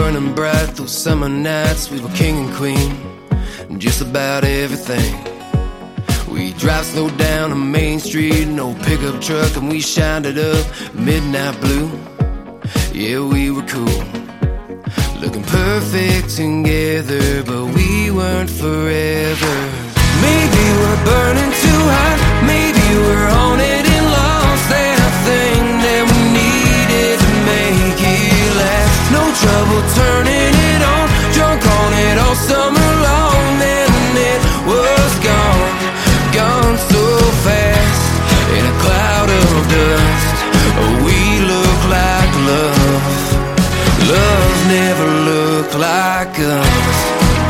burning bright. Those summer nights, we were king and queen, just about everything. We drive slow down a main street, no pickup truck, and we shined it up midnight blue. Yeah, we were cool, looking perfect together, but we weren't forever. Maybe we're burning too hot, maybe we're haunted and lost. That thing that we needed to make it last. No trouble turning it on, drunk on it all summer long. Then it was gone, gone so fast, in a cloud of dust. We look like love, love never looked like us.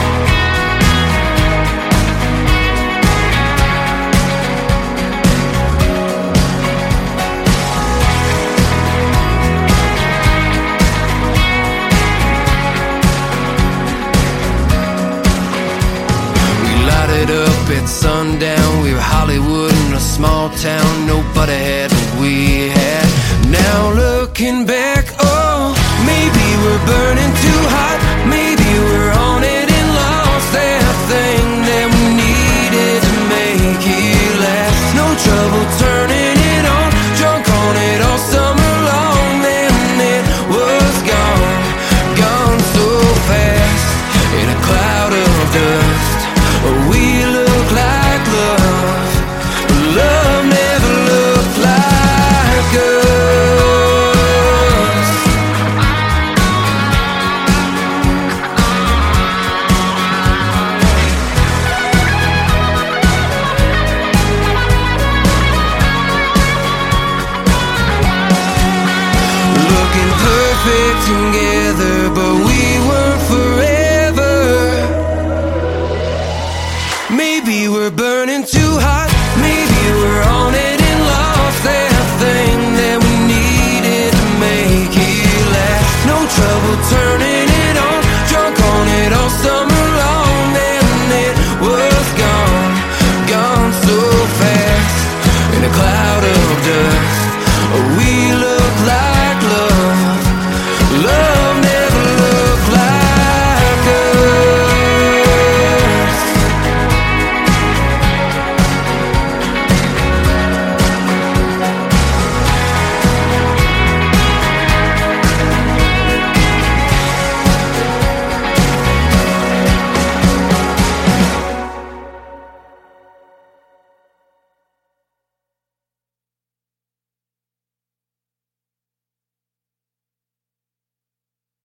Up at sundown, we were Hollywood in a small town. Nobody had what we had. Now looking back, oh, maybe we're burning too hot, maybe we're on it and lost. That thing that we needed to make it last. No trouble turning it on, drunk on it all summer long. Then it was gone, gone so fast, in a cloud of dust. We look like love, but love never looked like us. Looking perfect together, but